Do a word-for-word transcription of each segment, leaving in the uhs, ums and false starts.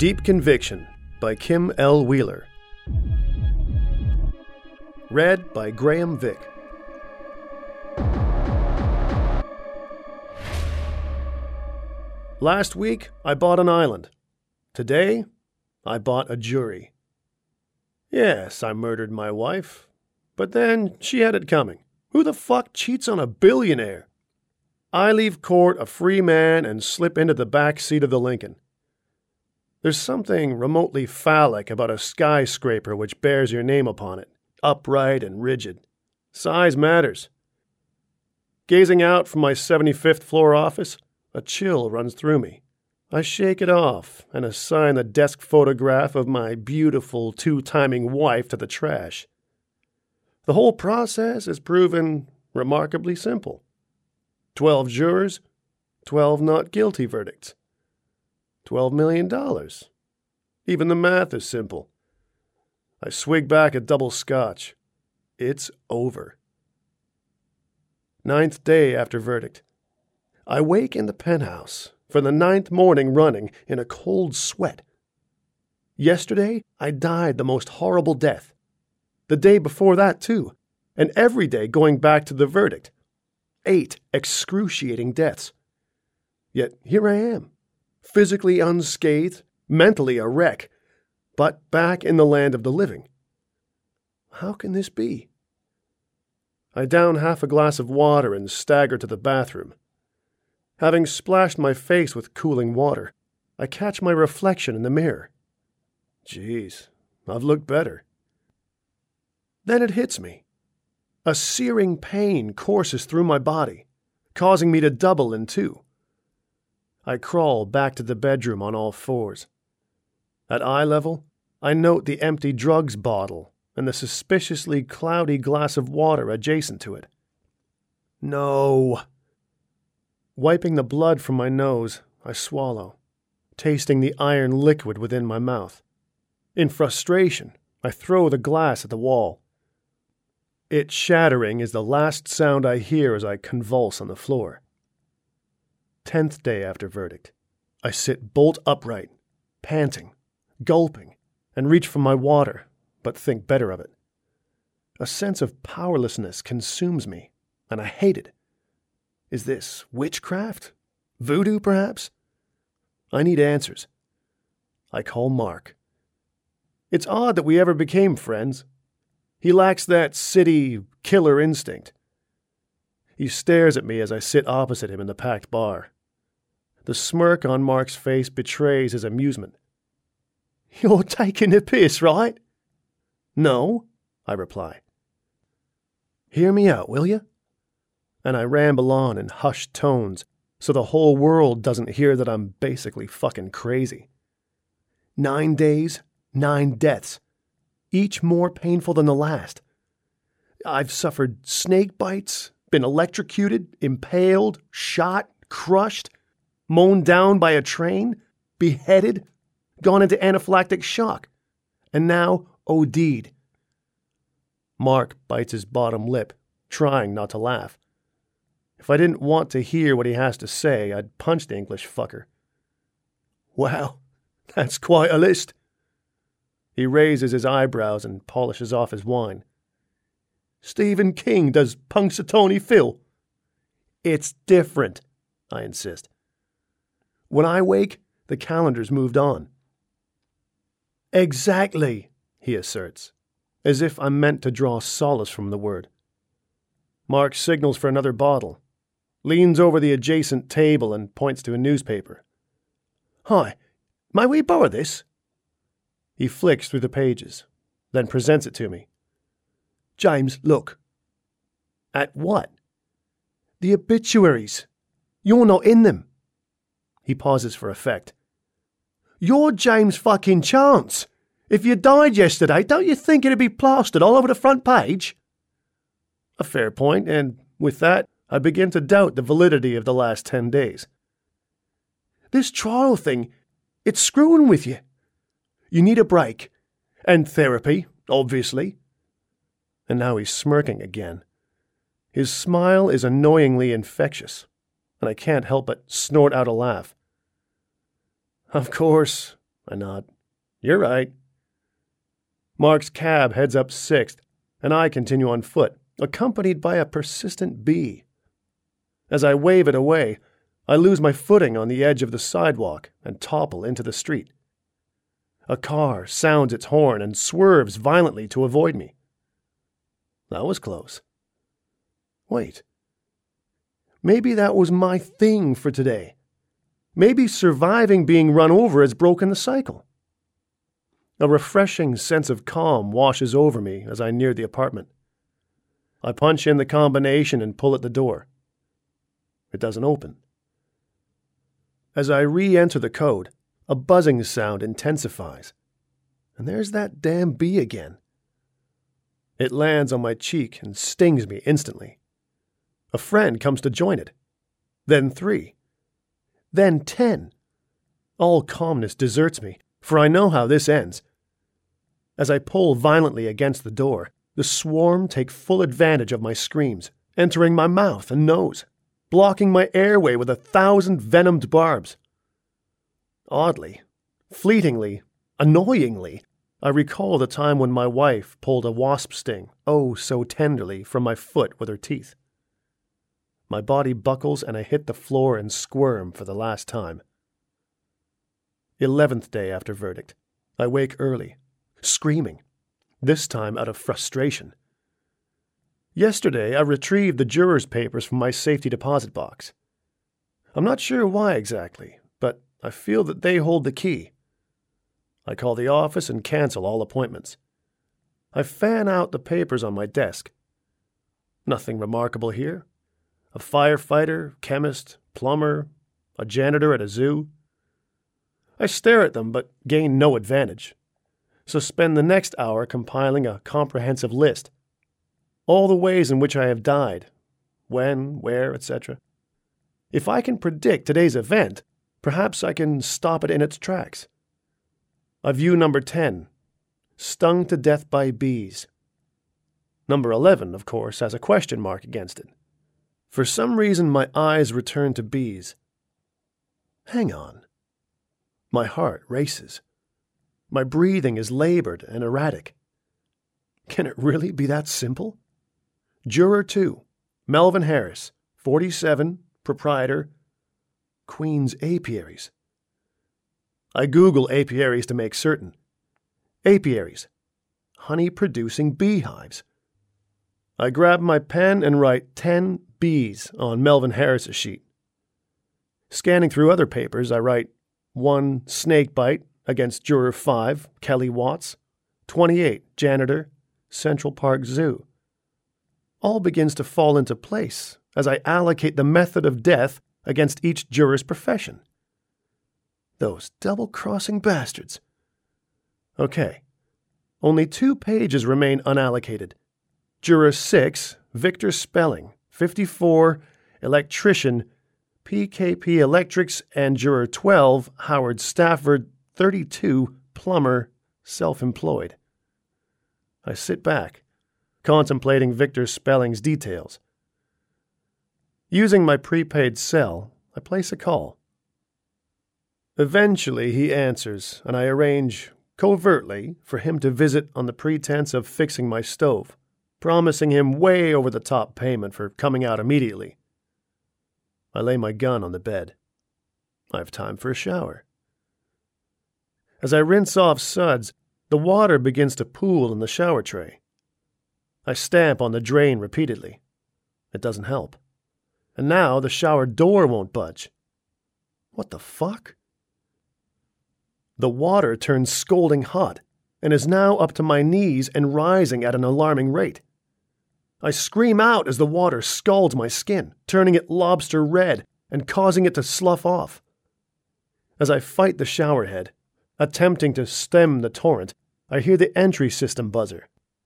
Deep Conviction by Kim L. Wheeler. Read by Graham Vick. Last week, I bought an island. Today, I bought a jury. Yes, I murdered my wife, but then she had it coming. Who the fuck cheats on a billionaire? I leave court a free man and slip into the back seat of the Lincoln. There's something remotely phallic about a skyscraper which bears your name upon it, upright and rigid. Size matters. Gazing out from my seventy-fifth floor office, a chill runs through me. I shake it off and assign the desk photograph of my beautiful two-timing wife to the trash. The whole process has proven remarkably simple. Twelve jurors, twelve not guilty verdicts. Twelve million dollars. Even the math is simple. I swig back a double scotch. It's over. Ninth day after verdict. I wake in the penthouse for the ninth morning running in a cold sweat. Yesterday, I died the most horrible death. The day before that, too. And every day going back to the verdict. Eight excruciating deaths. Yet here I am. Physically unscathed, mentally a wreck, but back in the land of the living. How can this be? I down half a glass of water and stagger to the bathroom. Having splashed my face with cooling water, I catch my reflection in the mirror. Jeez, I've looked better. Then it hits me. A searing pain courses through my body, causing me to double in two. I crawl back to the bedroom on all fours. At eye level, I note the empty drugs bottle and the suspiciously cloudy glass of water adjacent to it. No. Wiping the blood from my nose, I swallow, tasting the iron liquid within my mouth. In frustration, I throw the glass at the wall. It shattering is the last sound I hear as I convulse on the floor. Tenth day after verdict. I sit bolt upright, panting, gulping, and reach for my water, but think better of it. A sense of powerlessness consumes me, and I hate it. Is this witchcraft? Voodoo, perhaps? I need answers. I call Mark. It's odd that we ever became friends. He lacks that city killer instinct. He stares at me as I sit opposite him in the packed bar. The smirk on Mark's face betrays his amusement. You're taking the piss, right? No, I reply. Hear me out, will you? And I ramble on in hushed tones so the whole world doesn't hear that I'm basically fucking crazy. Nine days, nine deaths, each more painful than the last. I've suffered snake bites, been electrocuted, impaled, shot, crushed, mown down by a train, beheaded, gone into anaphylactic shock, and now OD'd. Mark bites his bottom lip, trying not to laugh. If I didn't want to hear what he has to say, I'd punch the English fucker. Wow, that's quite a list. He raises his eyebrows and polishes off his wine. Stephen King does Punxsutawney Phil. It's different, I insist. When I wake, the calendar's moved on. Exactly, he asserts, as if I'm meant to draw solace from the word. Mark signals for another bottle, leans over the adjacent table and points to a newspaper. Hi, may we borrow this? He flicks through the pages, then presents it to me. James, look. At what? The obituaries. You're not in them. He pauses for effect. You're James fucking Chance. If you died yesterday, don't you think it'd be plastered all over the front page? A fair point, and with that, I begin to doubt the validity of the last ten days. This trial thing, it's screwing with you. You need a break. And therapy, obviously. And now he's smirking again. His smile is annoyingly infectious, and I can't help but snort out a laugh. Of course, I nod. You're right. Mark's cab heads up Sixth, and I continue on foot, accompanied by a persistent bee. As I wave it away, I lose my footing on the edge of the sidewalk and topple into the street. A car sounds its horn and swerves violently to avoid me. That was close. Wait. Maybe that was my thing for today. Maybe surviving being run over has broken the cycle. A refreshing sense of calm washes over me as I near the apartment. I punch in the combination and pull at the door. It doesn't open. As I re-enter the code, a buzzing sound intensifies. And there's that damn bee again. It lands on my cheek and stings me instantly. A friend comes to join it. Then three. Then ten. All calmness deserts me, for I know how this ends. As I pull violently against the door, the swarm take full advantage of my screams, entering my mouth and nose, blocking my airway with a thousand venomed barbs. Oddly, fleetingly, annoyingly, I recall the time when my wife pulled a wasp sting, oh so tenderly, from my foot with her teeth. My body buckles and I hit the floor and squirm for the last time. Eleventh day after verdict. I wake early, screaming, this time out of frustration. Yesterday, I retrieved the jurors' papers from my safety deposit box. I'm not sure why exactly, but I feel that they hold the key. I call the office and cancel all appointments. I fan out the papers on my desk. Nothing remarkable here. A firefighter, chemist, plumber, a janitor at a zoo. I stare at them but gain no advantage, so spend the next hour compiling a comprehensive list. All the ways in which I have died, when, where, et cetera. If I can predict today's event, perhaps I can stop it in its tracks. I view number ten, stung to death by bees. Number eleven, of course, has a question mark against it. For some reason, my eyes return to bees. Hang on. My heart races. My breathing is labored and erratic. Can it really be that simple? Juror two, Melvin Harris, forty-seven, proprietor, Queen's Apiaries. I Google apiaries to make certain. Apiaries, honey-producing beehives. I grab my pen and write ten bees on Melvin Harris's sheet. Scanning through other papers, I write one snake bite against Juror five, Kelly Watts, twenty-eight, janitor, Central Park Zoo. All begins to fall into place as I allocate the method of death against each juror's profession. Those double-crossing bastards. Okay. Only two pages remain unallocated. Juror six, Victor Spelling, fifty-four, electrician, P K P Electrics, and Juror twelve, Howard Stafford, thirty-two, plumber, self-employed. I sit back, contemplating Victor Spelling's details. Using my prepaid cell, I place a call. Eventually he answers, and I arrange, covertly, for him to visit on the pretense of fixing my stove, promising him way over-the-top payment for coming out immediately. I lay my gun on the bed. I have time for a shower. As I rinse off suds, the water begins to pool in the shower tray. I stamp on the drain repeatedly. It doesn't help. And now the shower door won't budge. What the fuck? The water turns scalding hot and is now up to my knees and rising at an alarming rate. I scream out as the water scalds my skin, turning it lobster red and causing it to slough off. As I fight the shower head, attempting to stem the torrent, I hear the entry system buzzer.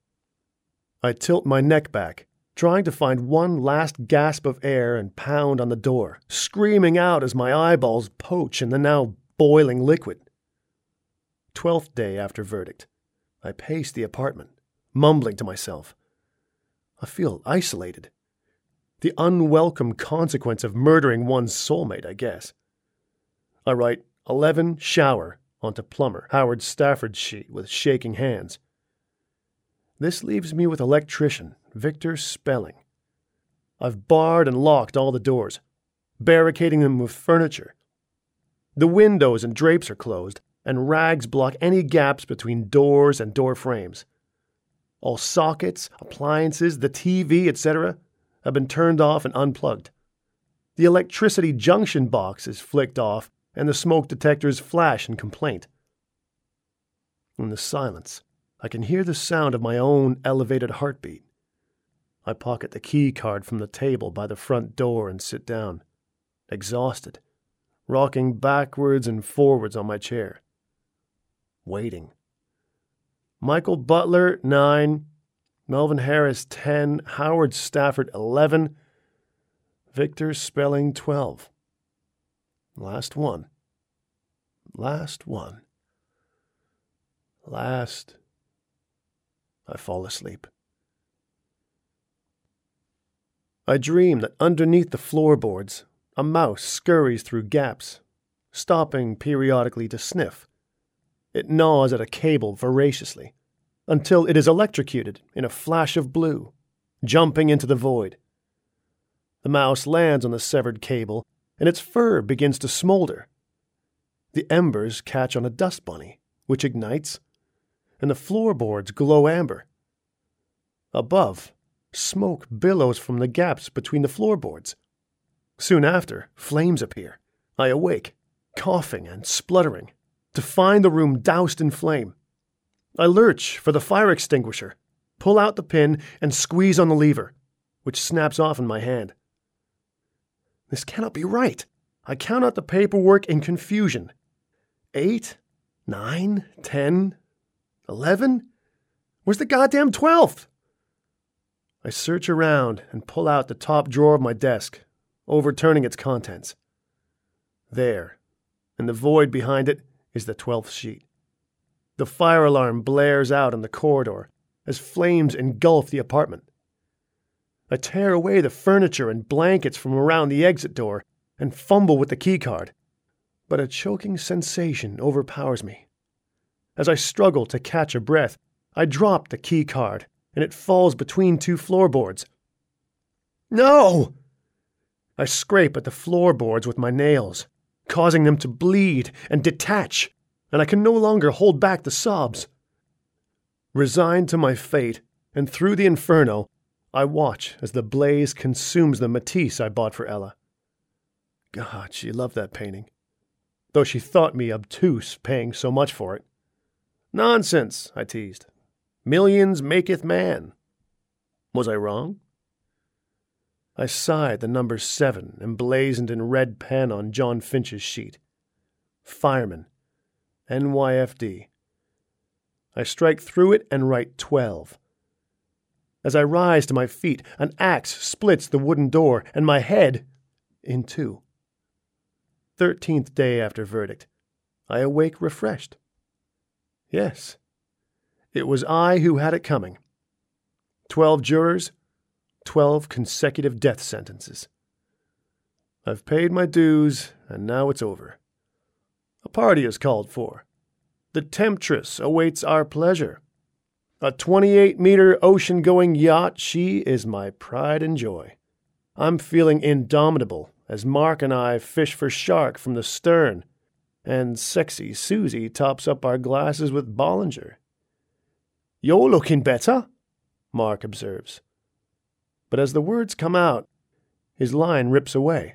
I tilt my neck back, trying to find one last gasp of air and pound on the door, screaming out as my eyeballs poach in the now boiling liquid. Twelfth day after verdict. I pace the apartment, mumbling to myself. I feel isolated. The unwelcome consequence of murdering one's soulmate, I guess. I write eleven shower, onto plumber Howard Stafford's sheet with shaking hands. This leaves me with electrician Victor Spelling. I've barred and locked all the doors, barricading them with furniture. The windows and drapes are closed, and rags block any gaps between doors and door frames. All sockets, appliances, the T V, et cetera have been turned off and unplugged. The electricity junction box is flicked off, and the smoke detectors flash in complaint. In the silence, I can hear the sound of my own elevated heartbeat. I pocket the key card from the table by the front door and sit down, exhausted, rocking backwards and forwards on my chair. Waiting. Michael Butler, nine. Melvin Harris, ten. Howard Stafford, eleven. Victor Spelling, twelve. Last one. Last one. Last. I fall asleep. I dream that underneath the floorboards, a mouse scurries through gaps, stopping periodically to sniff. It gnaws at a cable voraciously, until it is electrocuted in a flash of blue, jumping into the void. The mouse lands on the severed cable, and its fur begins to smolder. The embers catch on a dust bunny, which ignites, and the floorboards glow amber. Above, smoke billows from the gaps between the floorboards. Soon after, flames appear. I awake, coughing and spluttering, to find the room doused in flame. I lurch for the fire extinguisher, pull out the pin, and squeeze on the lever, which snaps off in my hand. This cannot be right. I count out the paperwork in confusion. Eight, nine, ten, eleven? Where's the goddamn twelfth? I search around and pull out the top drawer of my desk, overturning its contents. There, in the void behind it, is the twelfth sheet. The fire alarm blares out in the corridor as flames engulf the apartment. I tear away the furniture and blankets from around the exit door and fumble with the keycard, but a choking sensation overpowers me. As I struggle to catch a breath, I drop the keycard, and it falls between two floorboards. No! I scrape at the floorboards with my nails, causing them to bleed and detach, and I can no longer hold back the sobs. Resigned to my fate, and through the inferno, I watch as the blaze consumes the Matisse I bought for Ella. God, she loved that painting, though she thought me obtuse paying so much for it. Nonsense, I teased. Millions maketh man. Was I wrong? I sighed the number seven emblazoned in red pen on John Finch's sheet. Fireman, N Y F D. I strike through it and write twelve. As I rise to my feet, an axe splits the wooden door, and my head in two. Thirteenth day after verdict, I awake refreshed. Yes, it was I who had it coming. Twelve jurors, twelve consecutive death sentences. I've paid my dues, and now it's over. A party is called for. The Temptress awaits our pleasure. A twenty-eight meter ocean-going yacht, she is my pride and joy. I'm feeling indomitable as Mark and I fish for shark from the stern, and sexy Susie tops up our glasses with Bollinger. You're looking better, Mark observes. But as the words come out, his line rips away.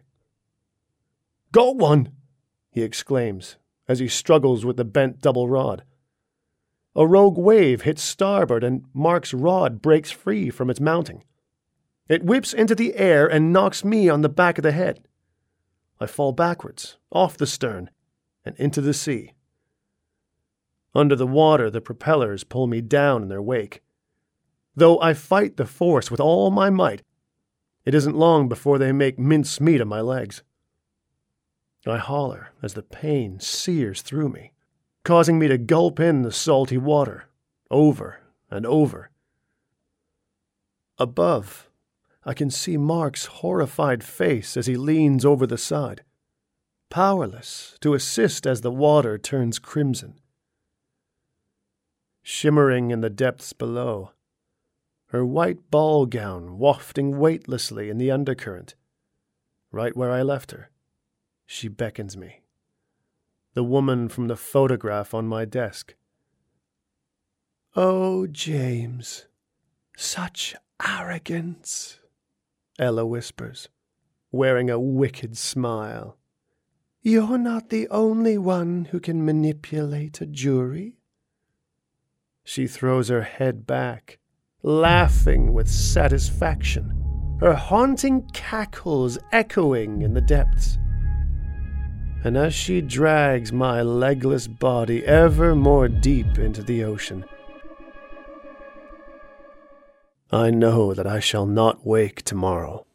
Got one, he exclaims as he struggles with the bent double rod. A rogue wave hits starboard and Mark's rod breaks free from its mounting. It whips into the air and knocks me on the back of the head. I fall backwards, off the stern, and into the sea. Under the water, the propellers pull me down in their wake. Though I fight the force with all my might, it isn't long before they make mincemeat of my legs. I holler as the pain sears through me, causing me to gulp in the salty water, over and over. Above, I can see Mark's horrified face as he leans over the side, powerless to assist as the water turns crimson. Shimmering in the depths below, her white ball gown wafting weightlessly in the undercurrent, right where I left her, she beckons me. The woman from the photograph on my desk. "Oh, James, such arrogance," Ella whispers, wearing a wicked smile. "You're not the only one who can manipulate a jury." She throws her head back, laughing with satisfaction, her haunting cackles echoing in the depths. And as she drags my legless body ever more deep into the ocean, I know that I shall not wake tomorrow.